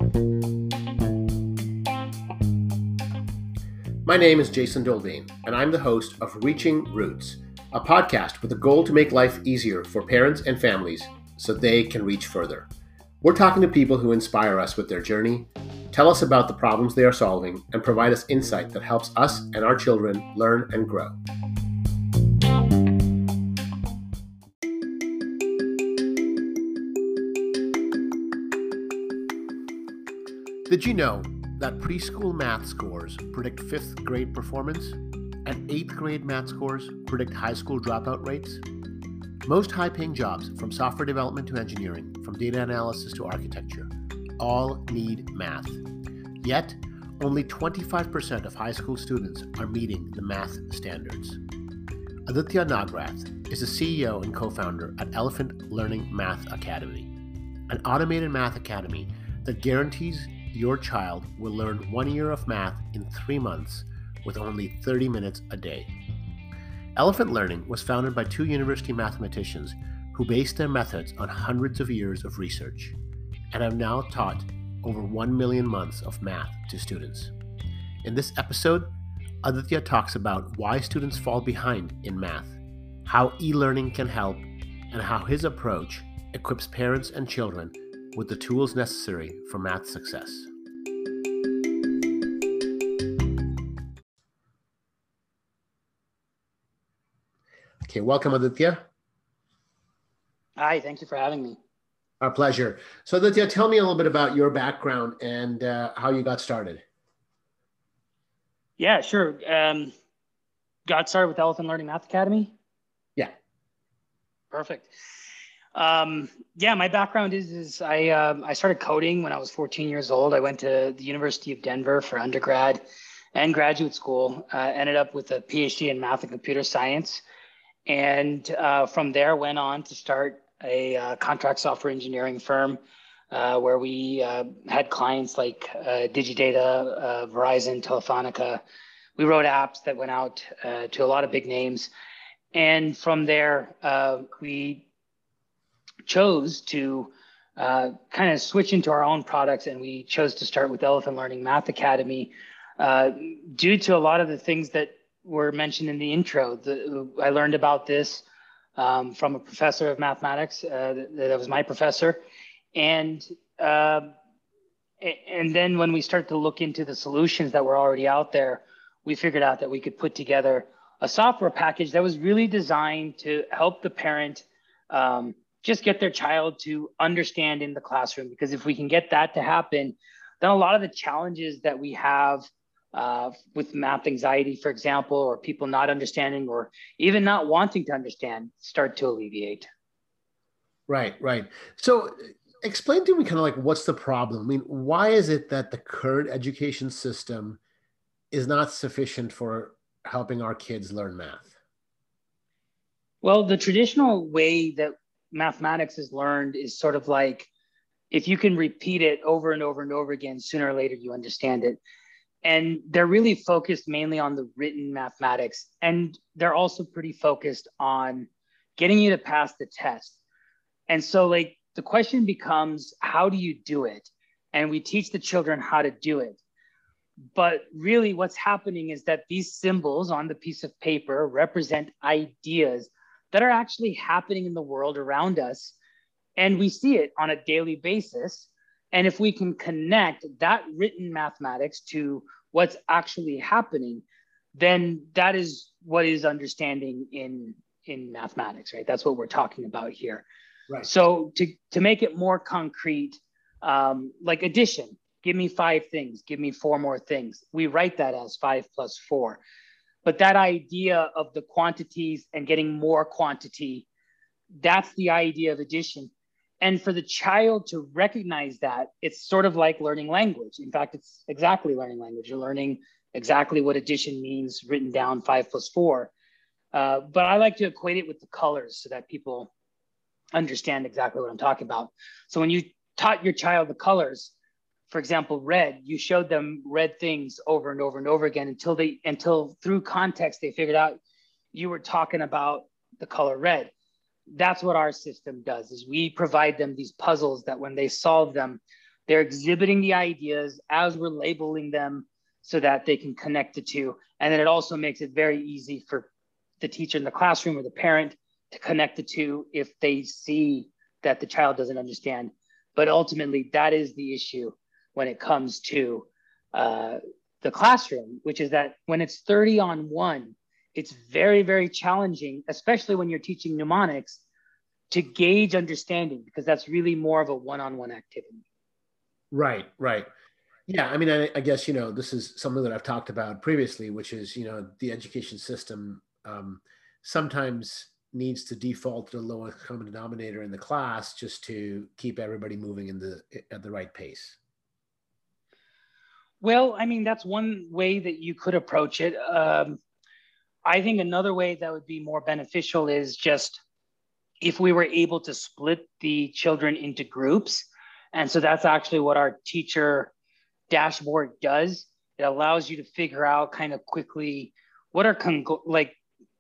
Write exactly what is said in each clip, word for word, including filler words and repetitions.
My name is Jason Dolbane, and I'm the host of Reaching Roots, a podcast with a goal to make life easier for parents and families so they can reach further. We're talking to people who inspire us with their journey, tell us about the problems they are solving, and provide us insight that helps us and our children learn and grow. Did you know that preschool math scores predict fifth grade performance and eighth grade math scores predict high school dropout rates? Most high-paying jobs, from software development to engineering, from data analysis to architecture, all need math. Yet, only twenty-five percent of high school students are meeting the math standards. Aditya Nagrath is the C E O and co-founder at Elephant Learning Math Academy, an automated math academy that guarantees your child will learn one year of math in three months with only thirty minutes a day. Elephant Learning was founded by two university mathematicians who based their methods on hundreds of years of research and have now taught over one million months of math to students. In this episode, Aditya talks about why students fall behind in math, how e-learning can help, and how his approach equips parents and children with the tools necessary for math success. Okay, welcome, Aditya. Hi, thank you for having me. Our pleasure. So, Aditya, tell me a little bit about your background and uh, how you got started. Yeah, sure. Um, got started with Elephant Learning Math Academy? Yeah. Perfect. Um, yeah, my background is, is I, um, I started coding when I was fourteen years old. I went to the University of Denver for undergrad and graduate school, uh, ended up with a P H D in math and computer science. And uh, from there went on to start a uh, contract software engineering firm uh, where we uh, had clients like uh, Digidata, uh, Verizon, Telefonica. We wrote apps that went out uh, to a lot of big names. And from there, uh, we chose to uh, kind of switch into our own products, and we chose to start with Elephant Learning Math Academy uh, due to a lot of the things that were mentioned in the intro. The, I learned about this um, from a professor of mathematics. Uh, that, that was my professor. And, uh, and then when we started to look into the solutions that were already out there, we figured out that we could put together a software package that was really designed to help the parent um, just get their child to understand in the classroom. Because if we can get that to happen, then a lot of the challenges that we have uh, with math anxiety, for example, or people not understanding or even not wanting to understand start to alleviate. Right, right. So explain to me kind of like, what's the problem? I mean, why is it that the current education system is not sufficient for helping our kids learn math? Well, the traditional way that mathematics is learned is sort of like, if you can repeat it over and over and over again, sooner or later you understand it. And they're really focused mainly on the written mathematics. And they're also pretty focused on getting you to pass the test. And so like the question becomes, how do you do it? And we teach the children how to do it. But really what's happening is that these symbols on the piece of paper represent ideas that are actually happening in the world around us. And we see it on a daily basis. And if we can connect that written mathematics to what's actually happening, then that is what is understanding in, in mathematics, right? That's what we're talking about here. Right. So to, to make it more concrete, um, like addition, give me five things, give me four more things. We write that as five plus four. But that idea of the quantities and getting more quantity, that's the idea of addition. And for the child to recognize that, it's sort of like learning language. In fact, it's exactly learning language. You're learning exactly what addition means written down five plus four. Uh, but I like to equate it with the colors so that people understand exactly what I'm talking about. So when you taught your child the colors, for example, red, you showed them red things over and over and over again until they, until through context, they figured out you were talking about the color red. That's what our system does, is we provide them these puzzles that when they solve them, They're exhibiting the ideas as we're labeling them so that they can connect the two. And then it also makes it very easy for the teacher in the classroom or the parent to connect the two if they see that the child doesn't understand. But ultimately, that is the issue when it comes to uh, the classroom, which is that when it's thirty on one, it's very, very challenging, especially when you're teaching mnemonics, to gauge understanding, because that's really more of a one-on-one activity. Right, right. Yeah, I mean, I, I guess, you know, this is something that I've talked about previously, which is, you know, the education system um, sometimes needs to default to the lowest common denominator in the class just to keep everybody moving in the at the right pace. Well, I mean, that's one way that you could approach it. Um, I think another way that would be more beneficial is just if we were able to split the children into groups. And so that's actually what our teacher dashboard does. It allows you to figure out kind of quickly what are con- like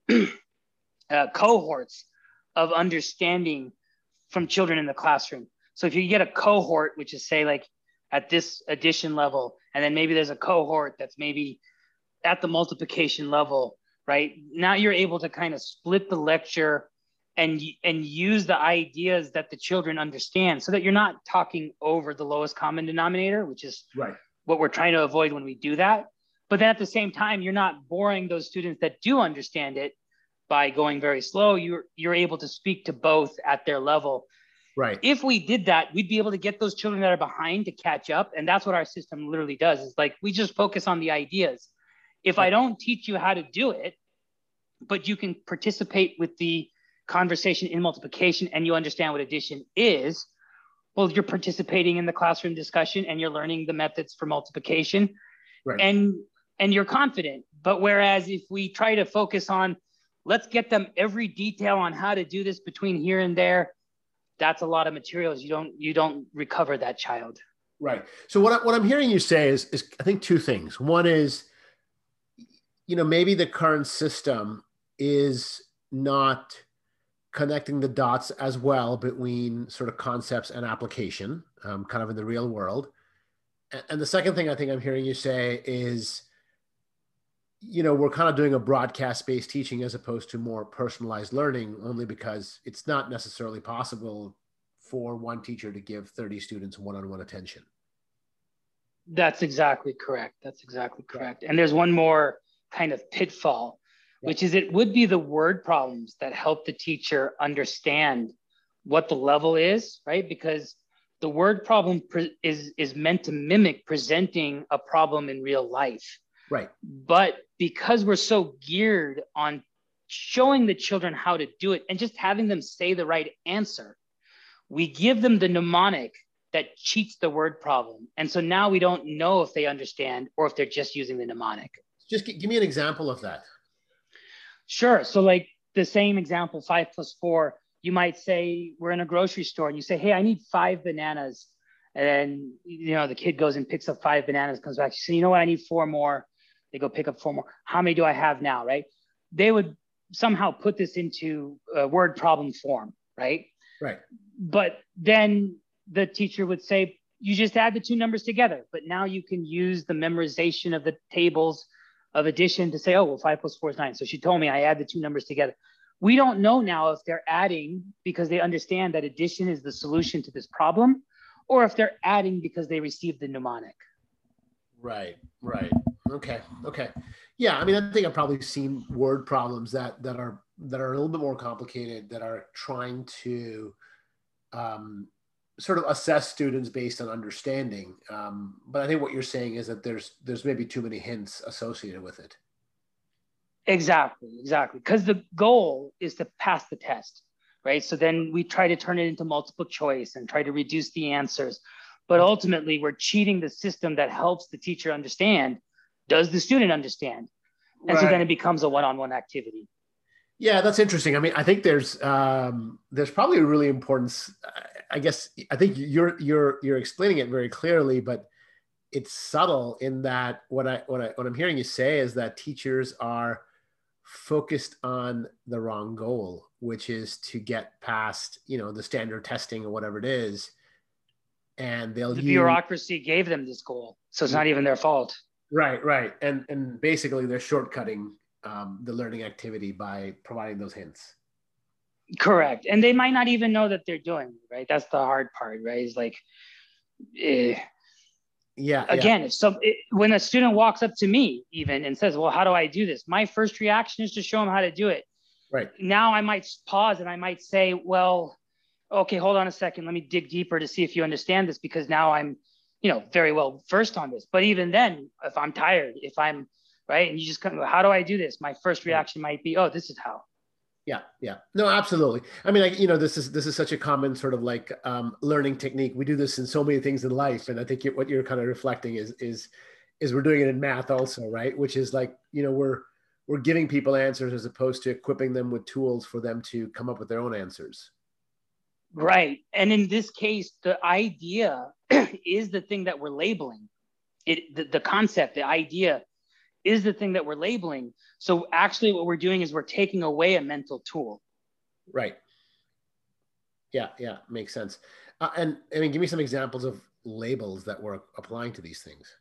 uh, cohorts of understanding from children in the classroom. So if you get a cohort, which is say like at this addition level, and then maybe there's a cohort that's maybe at the multiplication level, right? Now you're able to kind of split the lecture and, and use the ideas that the children understand so that you're not talking over the lowest common denominator, which is right. what we're trying to avoid when we do that. But then at the same time, you're not boring those students that do understand it by going very slow. You're, you're able to speak to both at their level. Right. If we did that, we'd be able to get those children that are behind to catch up. And that's what our system literally does. Is like, we just focus on the ideas. If I don't teach you how to do it, but you can participate with the conversation in multiplication and you understand what addition is, well, you're participating in the classroom discussion and you're learning the methods for multiplication, right. and, and you're confident. But whereas if we try to focus on, let's get them every detail on how to do this between here and there, that's a lot of materials. You don't, you don't recover that child. Right. So what, I, what I'm hearing you say is, is, I think two things. One is, you know, maybe the current system is not connecting the dots as well between sort of concepts and application, um, kind of in the real world. And, and the second thing I think I'm hearing you say is, you know, we're kind of doing a broadcast-based teaching as opposed to more personalized learning, only because it's not necessarily possible for one teacher to give thirty students one-on-one attention. That's exactly correct. That's exactly correct. And there's one more kind of pitfall, which is it would be the word problems that help the teacher understand what the level is, right? Because the word problem is, is meant to mimic presenting a problem in real life. Right. But because we're so geared on showing the children how to do it and just having them say the right answer, we give them the mnemonic that cheats the word problem. And so now we don't know if they understand or if they're just using the mnemonic. Just give me an example of that. Sure. So like the same example, five plus four, you might say we're in a grocery store and you say, hey, I need five bananas. And then, you know, the kid goes and picks up five bananas, comes back. You say, you know what? I need four more. They go pick up four more. How many do I have now? Right. They would somehow put this into a word problem form. Right. Right. But then the teacher would say, you just add the two numbers together. But now you can use the memorization of the tables of addition to say, oh, well, five plus four is nine. So she told me I add the two numbers together. We don't know now if they're adding because they understand that addition is the solution to this problem, or if they're adding because they received the mnemonic. Right, right. Okay, okay. Yeah, I mean, I think I've probably seen word problems that that are that are a little bit more complicated, that are trying to um, sort of assess students based on understanding. Um, but I think what you're saying is that there's there's maybe too many hints associated with it. Exactly, exactly. Because the goal is to pass the test, right? So then we try to turn it into multiple choice and try to reduce the answers. But ultimately, we're cheating the system that helps the teacher understand. Does the student understand? And right. So then it becomes a one-on-one activity. Yeah, that's interesting. I mean, I think there's um, there's probably a really important. I guess I think you're you're you're explaining it very clearly, but it's subtle in that what I what I what I'm hearing you say is that teachers are focused on the wrong goal, which is to get past, you know, the standard testing or whatever it is, and they'll The use bureaucracy gave them this goal, so it's not even their fault. right, right, and and basically they're shortcutting um, the learning activity by providing those hints. Correct, and they might not even know that they're doing it, right? That's the hard part, right? Is like, eh, yeah, again, yeah. if some it, when a student walks up to me even and says, "Well, how do I do this?" My first reaction is to show them how to do it. Right. Now I might pause and I might say, "Well, okay, hold on a second. Let me dig deeper to see if you understand this, because now I'm, you know, very well versed on this." But even then, if I'm tired, if I'm right, and you just kind of, how do I do this? My first reaction might be, "Oh, this is how." Yeah, yeah, no, absolutely. I mean, like, you know, this is this is such a common sort of like um, learning technique. We do this in so many things in life, and I think what you're kind of reflecting is is is we're doing it in math also, right? Which is like, you know, we're we're giving people answers as opposed to equipping them with tools for them to come up with their own answers. Right, and in this case, the idea is the thing that we're labeling. It the, the concept, the idea is the thing that we're labeling. So actually what we're doing is we're taking away a mental tool. Right. Yeah, yeah, makes sense. Uh, and I mean, give me some examples of labels that we're applying to these things.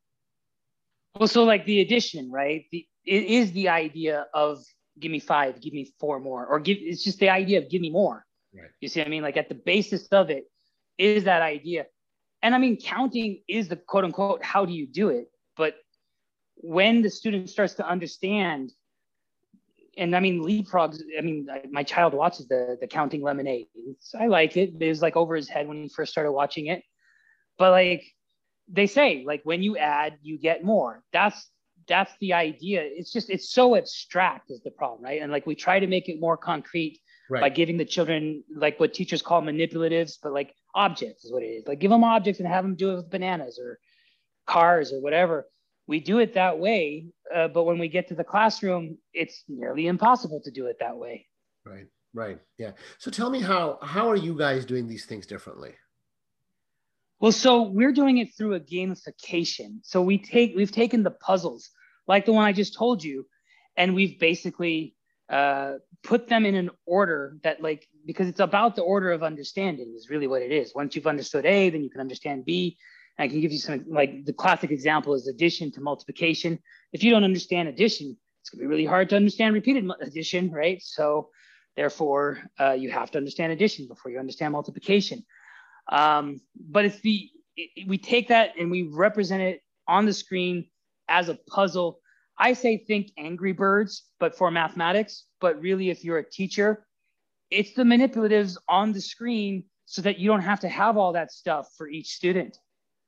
Well, so like the addition, right? The, it is the idea of give me five, give me four more, or give, it's just the idea of give me more. Right. You see what I mean? Like at the basis of it is that idea. And I mean, counting is the quote unquote, how do you do it? But when the student starts to understand, and I mean, leapfrogs, I mean, my child watches the, the Counting Lemonade. It's, I like it. It was like over his head when he first started watching it. But like they say, like when you add, you get more. That's, that's the idea. It's just, it's so abstract is the problem, right? And like we try to make it more concrete right. by giving the children like what teachers call manipulatives, but like objects is what it is. Like give them objects and have them do it with bananas or cars or whatever. We do it that way, uh, but when we get to the classroom, it's nearly impossible to do it that way. Right, right, yeah. So tell me how how are you guys doing these things differently? Well, so we're doing it through a gamification. So we take we've taken the puzzles, like the one I just told you, and we've basically uh, put them in an order that, like, because it's about the order of understanding is really what it is. Once you've understood A, then you can understand B. I can give you some, like the classic example is addition to multiplication. If you don't understand addition, it's gonna be really hard to understand repeated addition, right? So therefore, uh, you have to understand addition before you understand multiplication. Um, but it's the, it, we take that and we represent it on the screen as a puzzle. I say think Angry Birds, but for mathematics, but really if you're a teacher, it's the manipulatives on the screen so that you don't have to have all that stuff for each student.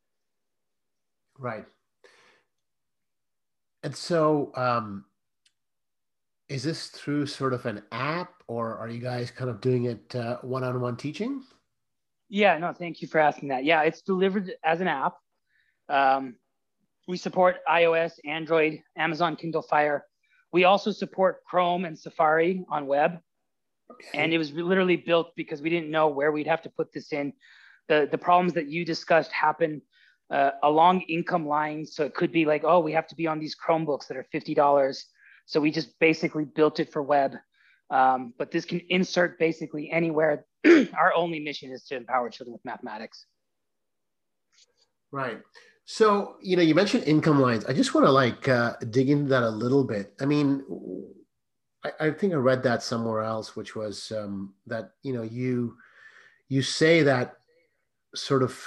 Right. And so um, is this through sort of an app, or are you guys kind of doing it uh, one-on-one teaching? Yeah, no, thank you for asking that. Yeah, it's delivered as an app. Um, we support iOS, Android, Amazon Kindle Fire. We also support Chrome and Safari on web. Okay. And it was literally built because we didn't know where we'd have to put this in. The, the problems that you discussed happen Uh, along income lines. So it could be like, oh, we have to be on these Chromebooks that are fifty dollars. So we just basically built it for web. Um, but this can insert basically anywhere. Our only mission is to empower children with mathematics. Right. So, you know, you mentioned income lines. I just want to like uh, dig into that a little bit. I mean, I, I think I read that somewhere else, which was um, that, you know, you, you say that sort of,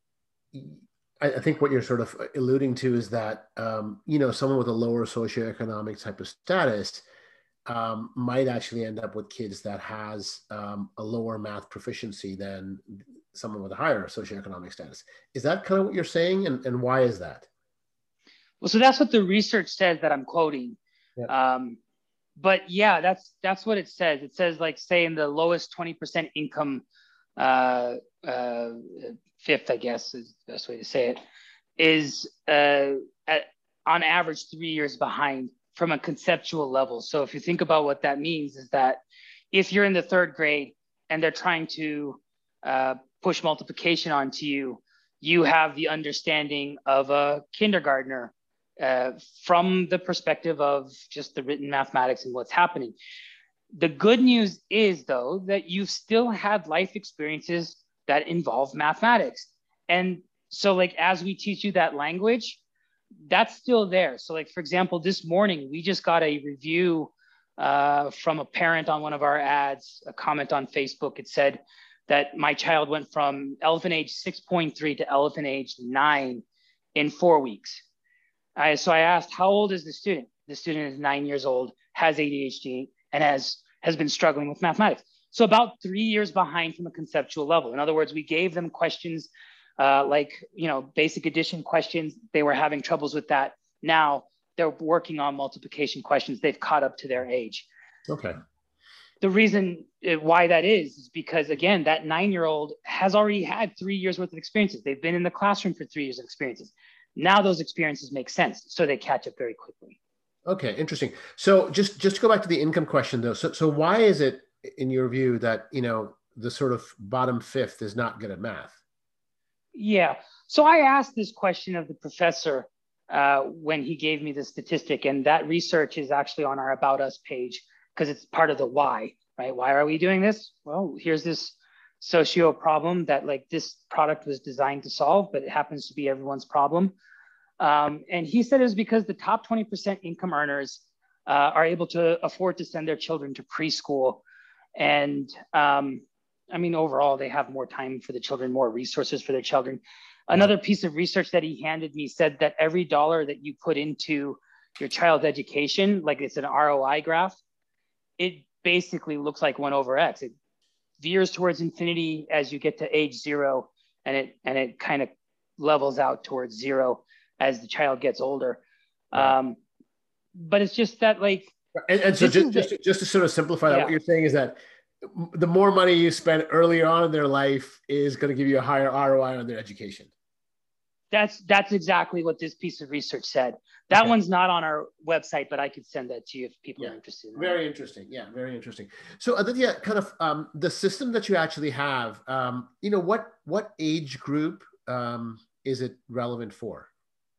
I think what you're sort of alluding to is that, um, you know, someone with a lower socioeconomic type of status um, might actually end up with kids that has um, a lower math proficiency than someone with a higher socioeconomic status. Is that kind of what you're saying? And, and why is that? Well, so that's what the research says that I'm quoting. Yep. Um, but yeah, that's, that's what it says. It says like, say in the lowest twenty percent income uh, uh, fifth, I guess is the best way to say it, is uh, at, on average three years behind from a conceptual level. So if you think about what that means is that if you're in the third grade and they're trying to uh, push multiplication onto you, you have the understanding of a kindergartner uh, from the perspective of just the written mathematics and what's happening. The good news is, though, that you've still had life experiences that involve mathematics. And so like, as we teach you that language, that's still there. So like, for example, this morning, we just got a review uh, from a parent on one of our ads, a comment on Facebook. It said that my child went from elephant age six point three to elephant age nine in four weeks. I, so I asked, how old is the student? The student is nine years old, has A D H D, and has, has been struggling with mathematics. So about three years behind from a conceptual level. In other words, we gave them questions uh, like, you know, basic addition questions. They were having troubles with that. Now they're working on multiplication questions. They've caught up to their age. Okay. The reason why that is, is because, again, that nine-year-old has already had three years worth of experiences. They've been in the classroom for three years of experiences. Now those experiences make sense, so they catch up very quickly. Okay, interesting. So just, just to go back to the income question though. So, so why is it in your view that, you know, the sort of bottom fifth is not good at math? Yeah. So I asked this question of the professor uh, when he gave me the statistic, and that research is actually on our About Us page because it's part of the why, right? Why are we doing this? Well, here's this socio problem that like this product was designed to solve, but it happens to be everyone's problem. Um, and he said it was because the top twenty percent income earners uh, are able to afford to send their children to preschool. And um, I mean, overall, they have more time for the children, more resources for their children. Another piece of research that he handed me said that every dollar that you put into your child's education, like it's an R O I graph, it basically looks like one over X. It veers towards infinity as you get to age zero, and it and it kind of levels out towards zero as the child gets older. Right. Um, but it's just that like, and, and so just, just, to, just to sort of simplify that, yeah. What you're saying is that the more money you spend early on in their life is going to give you a higher R O I on their education. That's that's exactly what this piece of research said. That okay. One's not on our website, but I could send that to you if people yeah. are interested. In very interesting. Yeah, very interesting. So Aditya, kind of um, the system that you actually have, um, you know, what what age group um, is it relevant for?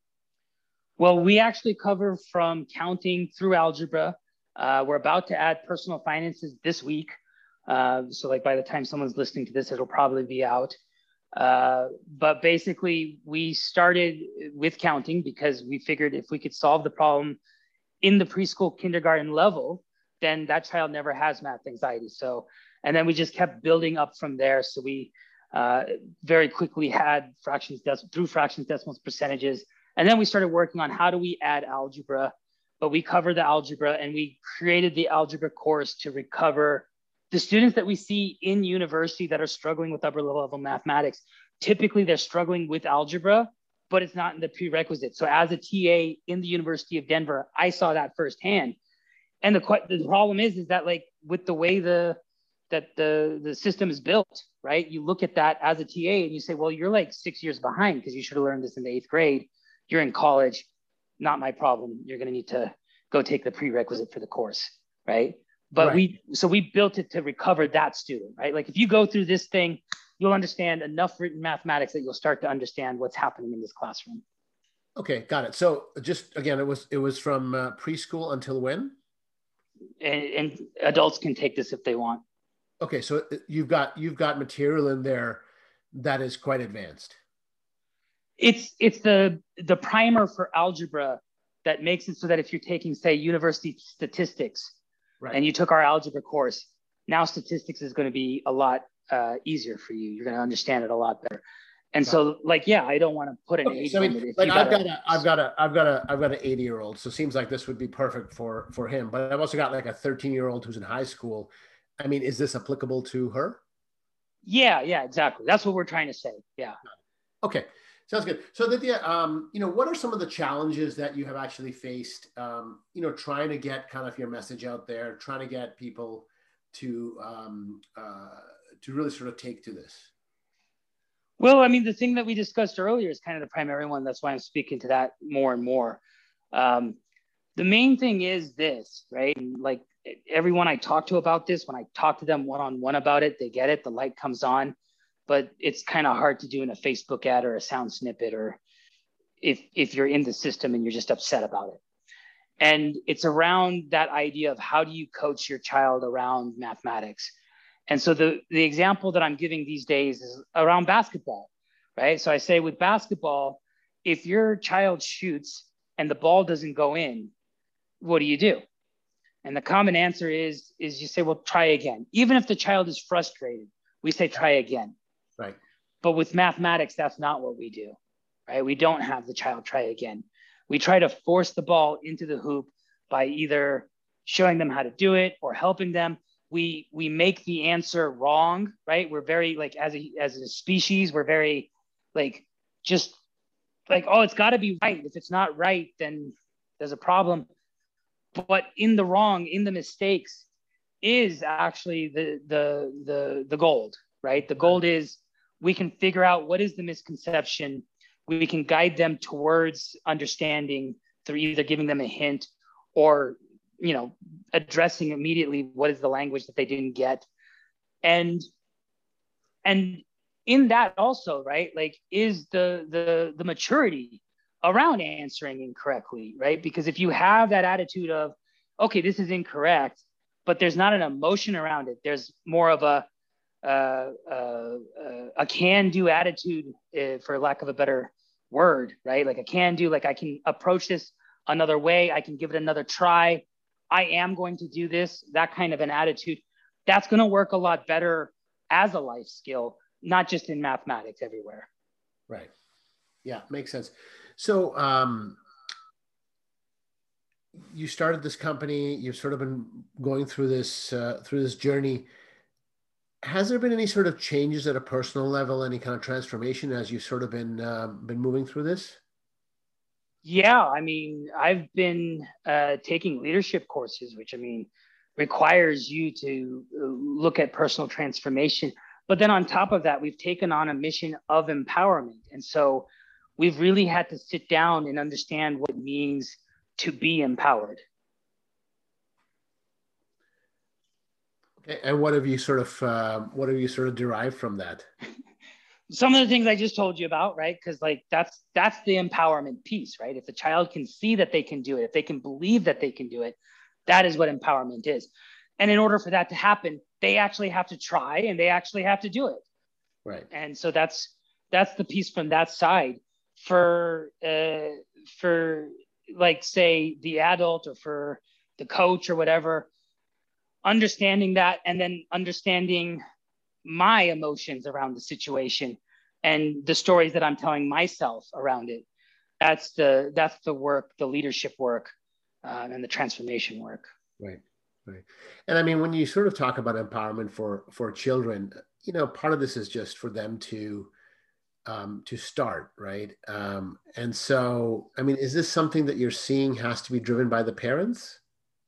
Well, we actually cover from counting through algebra. Uh, we're about to add personal finances this week. Uh, so like by the time someone's listening to this, it'll probably be out. Uh, but basically we started with counting because we figured if we could solve the problem in the preschool kindergarten level, then that child never has math anxiety. So, and then we just kept building up from there. So we uh, very quickly had fractions through fractions, decimals, percentages. And then we started working on how do we add algebra, but we covered the algebra and we created the algebra course to recover the students that we see in university that are struggling with upper level mathematics. Typically they're struggling with algebra, but it's not in the prerequisite. So as a T A in the University of Denver, I saw that firsthand. And the, the problem is, is that like with the way the, that the, the system is built, right? You look at that as a T A and you say, well, you're like six years behind because you should have learned this in the eighth grade. You're in college, not my problem. You're gonna need to go take the prerequisite for the course, right? But right. we, so we built it to recover that student, right? Like if you go through this thing, you'll understand enough written mathematics that you'll start to understand what's happening in this classroom. Okay, got it. So just, again, it was, it was from uh, preschool until when? And, and adults can take this if they want. Okay, so you've got, you've got material in there that is quite advanced. It's, it's the, the primer for algebra that makes it so that if you're taking, say, university statistics, right, and you took our algebra course, now statistics is going to be a lot uh, easier for you. You're going to understand it a lot better. And got so, it. like, yeah, I don't want to put an okay, age so I mean, limit. Like I've got a, I've got a, I've got a, I've got an eighty year old. So it seems like this would be perfect for for him. But I've also got like a thirteen year old who's in high school. I mean, is this applicable to her? Yeah, yeah, exactly. That's what we're trying to say. Yeah. Okay. Sounds good. So Aditya, um, you know, what are some of the challenges that you have actually faced, um, you know, trying to get kind of your message out there, trying to get people to, um, uh, to really sort of take to this? Well, I mean, the thing that we discussed earlier is kind of the primary one. That's why I'm speaking to that more and more. Um, the main thing is this, right? And like everyone I talk to about this, when I talk to them one-on-one about it, they get it, the light comes on. But it's kind of hard to do in a Facebook ad or a sound snippet, or if, if you're in the system and you're just upset about it. And it's around that idea of how do you coach your child around mathematics? And so the, the example that I'm giving these days is around basketball, right? So I say with basketball, if your child shoots and the ball doesn't go in, what do you do? And the common answer is, is you say, well, try again. Even if the child is frustrated, we say, try again. Right. But with mathematics, that's not what we do, right? We don't have the child try again. We try to force the ball into the hoop by either showing them how to do it or helping them. We we make the answer wrong, right? We're very like, as a as a species, we're very like, just like, oh, it's got to be right. If it's not right, then there's a problem. But in the wrong, in the mistakes, is actually the the the the gold, right? The gold is we can figure out what is the misconception. We can guide them towards understanding through either giving them a hint or, you know, addressing immediately what is the language that they didn't get. And and in that also, right, like is the the the maturity around answering incorrectly, right? Because if you have that attitude of, okay, this is incorrect, but there's not an emotion around it, there's more of a uh, uh, uh, a can-do attitude, uh, for lack of a better word, right? Like a can-do, like I can approach this another way, I can give it another try, I am going to do this, that kind of an attitude, that's going to work a lot better as a life skill, not just in mathematics, everywhere. Right. Yeah, makes sense. So um, you started this company, you've sort of been going through this, uh, through this journey. Has there been any sort of changes at a personal level, any kind of transformation as you've sort of been, uh, been moving through this? Yeah, I mean, I've been uh, taking leadership courses, which I mean, requires you to look at personal transformation. But then on top of that, we've taken on a mission of empowerment. And so we've really had to sit down and understand what it means to be empowered. Okay. And what have you sort of, uh, what have you sort of derived from that? Some of the things I just told you about, right? Because like that's that's the empowerment piece, right? If the child can see that they can do it, if they can believe that they can do it, that is what empowerment is. And in order for that to happen, they actually have to try and they actually have to do it. Right. And so that's that's the piece from that side. For uh, for like say the adult or for the coach or whatever, understanding that and then understanding my emotions around the situation and the stories that I'm telling myself around it. That's the that's the work, the leadership work, uh, and the transformation work. Right, right. And I mean, when you sort of talk about empowerment for for children, you know, part of this is just for them to um, to start, right? Um, and so, I mean, is this something that you're seeing has to be driven by the parents?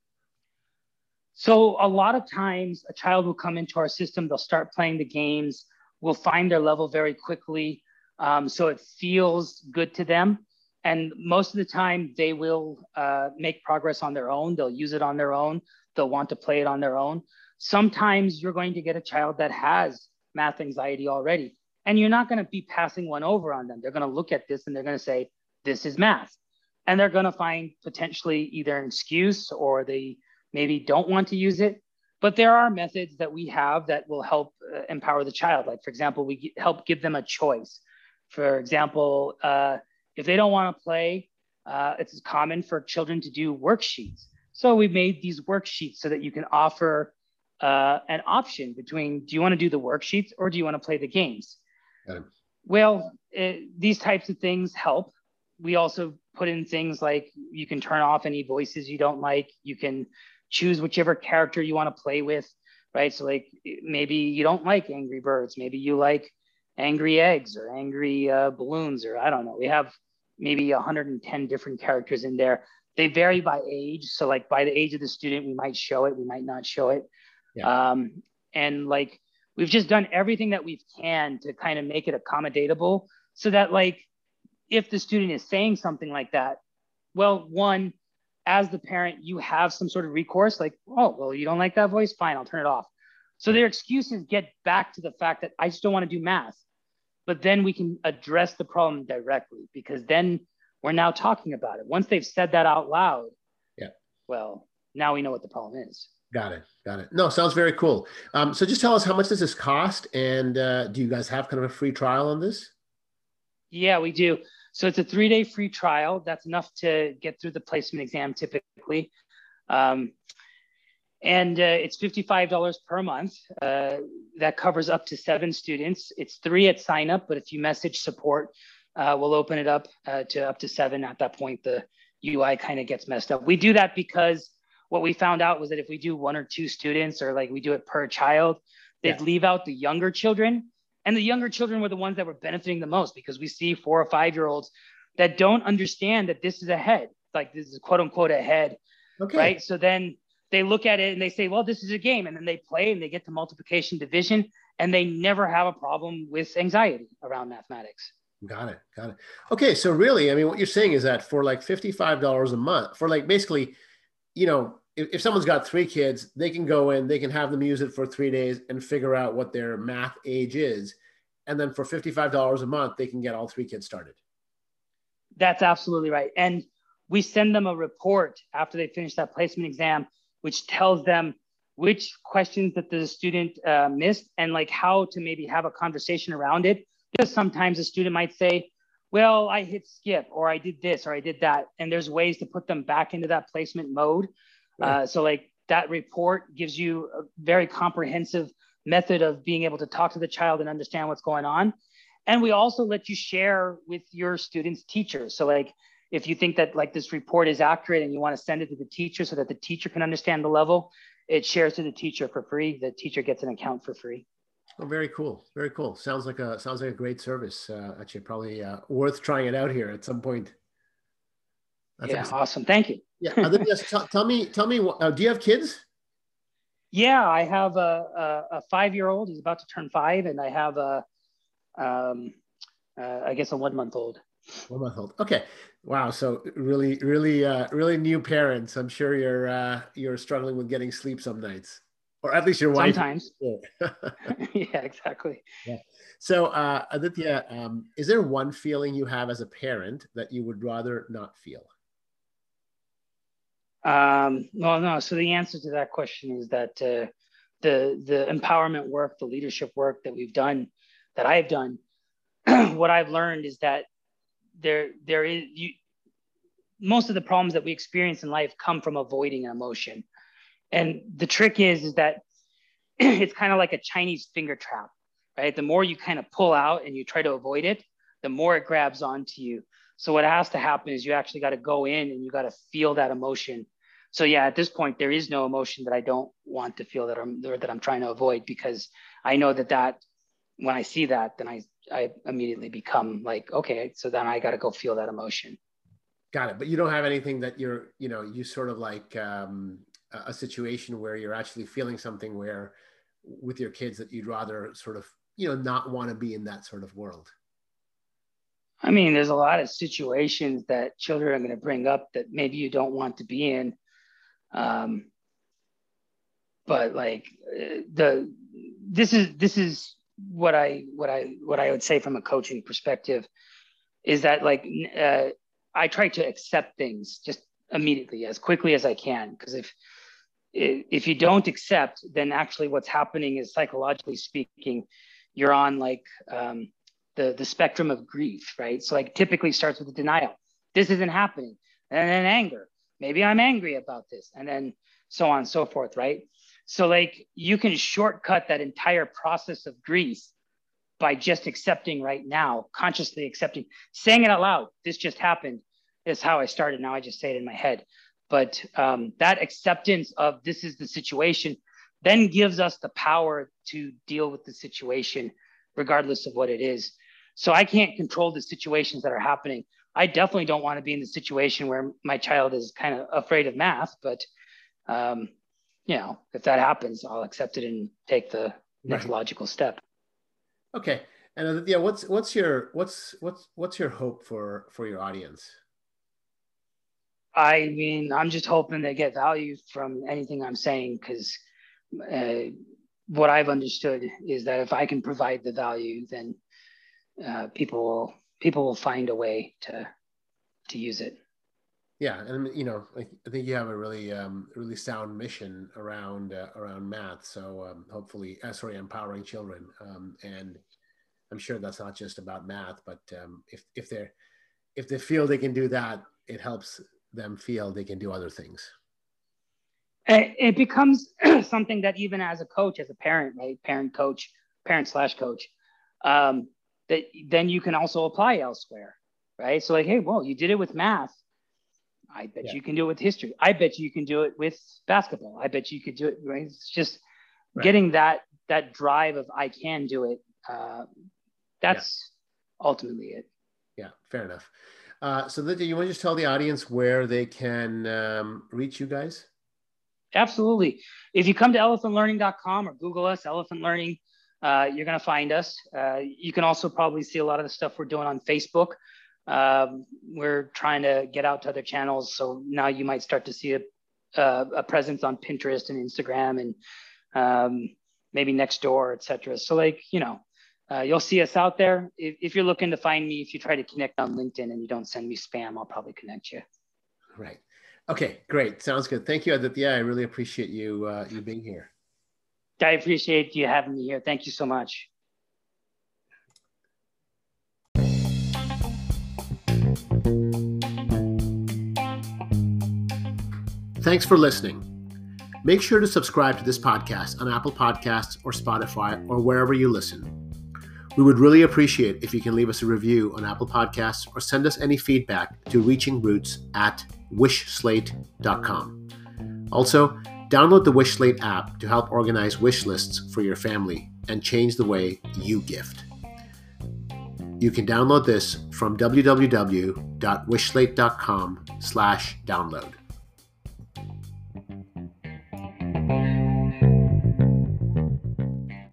So a lot of times a child will come into our system, they'll start playing the games, we'll find their level very quickly. Um, so it feels good to them. And most of the time they will uh, make progress on their own. They'll use it on their own. They'll want to play it on their own. Sometimes you're going to get a child that has math anxiety already, and you're not going to be passing one over on them. They're going to look at this and they're going to say, this is math. And they're going to find potentially either an excuse or they maybe don't want to use it. But there are methods that we have that will help uh, empower the child. Like, for example, we g- help give them a choice. For example, uh, if they don't want to play, uh, it's common for children to do worksheets. So we made these worksheets so that you can offer uh, an option between, do you want to do the worksheets or do you want to play the games? Okay. Well, it, these types of things help. We also put in things like you can turn off any voices you don't like. You can choose whichever character you want to play with, right? So like maybe you don't like Angry Birds. Maybe you like Angry Eggs or Angry uh, Balloons, or I don't know. We have maybe one hundred ten different characters in there. They vary by age. So like by the age of the student, we might show it, we might not show it. Yeah. Um, and like, we've just done everything that we can to kind of make it accommodatable so that like, if the student is saying something like that, well, one, as the parent, you have some sort of recourse, like, oh, well, you don't like that voice? Fine, I'll turn it off. So their excuses get back to the fact that I just don't want to do math. But then we can address the problem directly, because then we're now talking about it. Once they've said that out loud, yeah, well, now we know what the problem is. Got it. Got it. No, sounds very cool. Um, so just tell us, how much does this cost? And uh, do you guys have kind of a free trial on this? Yeah, we do. So it's a three day free trial. That's enough to get through the placement exam typically. Um, and uh, it's fifty-five dollars per month. Uh, that covers up to seven students. It's three at sign up, but if you message support, uh, we'll open it up uh, to up to seven. At that point, the U I kind of gets messed up. We do that because what we found out was that if we do one or two students, or like we do it per child, they'd yeah. leave out the younger children. And the younger children were the ones that were benefiting the most, because we see four or five year olds that don't understand that this is a head, like this is quote unquote a head. Okay. Right. So then they look at it and they say, well, this is a game. And then they play and they get to multiplication division, and they never have a problem with anxiety around mathematics. Got it. Got it. Okay. So really, I mean, what you're saying is that for like fifty-five dollars a month, for like basically, you know, if, if someone's got three kids, they can go in, they can have them use it for three days and figure out what their math age is. And then for fifty-five dollars a month, they can get all three kids started. That's absolutely right. And we send them a report after they finish that placement exam, which tells them which questions that the student uh, missed and like how to maybe have a conversation around it. Because sometimes a student might say, well, I hit skip, or I did this, or I did that. And there's ways to put them back into that placement mode. Right. Uh, so like that report gives you a very comprehensive method of being able to talk to the child and understand what's going on. And we also let you share with your students' teachers. So like, if you think that like this report is accurate and you want to send it to the teacher so that the teacher can understand the level, it shares to the teacher for free. The teacher gets an account for free. Oh, very cool. Very cool. Sounds like a, sounds like a great service. Uh, actually probably uh, worth trying it out here at some point. That's yeah. Awesome. awesome. Thank you. Yeah. Other just t- tell me, tell me, uh, do you have kids? Yeah, I have a, a, a five-year-old. He's about to turn five. And I have a, um, uh, I guess a one month old. One month old. Okay. Wow. So really, really, uh, really new parents. I'm sure you're, uh, you're struggling with getting sleep some nights, or at least your wife. Sometimes. Yeah, exactly. Yeah. So, uh, Aditya, um, is there one feeling you have as a parent that you would rather not feel? Um, well, no. So the answer to that question is that, uh, the, the empowerment work, the leadership work that we've done, that I've done, what I've learned is that there, there is you, most of the problems that we experience in life come from avoiding an emotion. And the trick is, is that it's kind of like a Chinese finger trap, right? The more you kind of pull out and you try to avoid it, the more it grabs onto you. So what has to happen is you actually got to go in and you got to feel that emotion. So yeah, at this point, there is no emotion that I don't want to feel, that I'm, or that I'm trying to avoid, because I know that that when I see that, then I, I immediately become like, okay, so then I got to go feel that emotion. Got it. But you don't have anything that you're, you know, you sort of like um, a situation where you're actually feeling something where with your kids that you'd rather sort of, you know, not want to be in that sort of world. I mean, there's a lot of situations that children are going to bring up that maybe you don't want to be in. Um, but like the, this is, this is what I, what I, what I would say from a coaching perspective is that like, uh, I try to accept things just immediately, as quickly as I can. Because if, if you don't accept, then actually what's happening is, psychologically speaking, you're on like, um, the, the spectrum of grief, right? So like typically starts with the denial. This isn't happening. And then anger. Maybe I'm angry about this. And then so on and so forth, right? So like you can shortcut that entire process of grief by just accepting right now, consciously accepting, saying it out loud. This just happened is how I started. Now I just say it in my head. But um, that acceptance of this is the situation then gives us the power to deal with the situation, regardless of what it is. So I can't control the situations that are happening. I definitely don't want to be in the situation where my child is kind of afraid of math, but um, you know, if that happens, I'll accept it and take the next right. logical step. Okay. And uh, yeah, what's, what's your, what's, what's, what's your hope for, for your audience? I mean, I'm just hoping they get value from anything I'm saying, because uh, what I've understood is that if I can provide the value, then uh, people will, people will find a way to, to use it. Yeah. And you know, I, I think you have a really, um, really sound mission around, uh, around math. So um, hopefully, uh, sorry, empowering children. Um, and I'm sure that's not just about math, but um, if if they're if they feel they can do that, it helps them feel they can do other things. It becomes something that even as a coach, as a parent, right, parent coach, parent slash coach, um, that then you can also apply elsewhere, right? So like, hey, well, you did it with math. I bet yeah. you can do it with history. I bet you can do it with basketball. I bet you could do it. Right? It's just right. getting that that drive of I can do it. Uh, that's yeah. ultimately it. Yeah, fair enough. Uh, so Lydia, you want to just tell the audience where they can um, reach you guys? Absolutely. If you come to elephant learning dot com or Google us, Elephant Learning, uh, you're going to find us. Uh, you can also probably see a lot of the stuff we're doing on Facebook. Um, we're trying to get out to other channels. So now you might start to see a, a, a presence on Pinterest and Instagram and um, maybe Nextdoor, et cetera. So like, you know, uh, you'll see us out there. If, if you're looking to find me, if you try to connect on LinkedIn and you don't send me spam, I'll probably connect you. Right. Okay, great. Sounds good. Thank you, Aditya. I really appreciate you uh, you being here. I appreciate you having me here. Thank you so much. Thanks for listening. Make sure to subscribe to this podcast on Apple Podcasts or Spotify or wherever you listen. We would really appreciate if you can leave us a review on Apple Podcasts or send us any feedback to reachingroots at wish slate dot com. Also, download the WishSlate app to help organize wish lists for your family and change the way you gift. You can download this from w w w dot wish slate dot com slash download.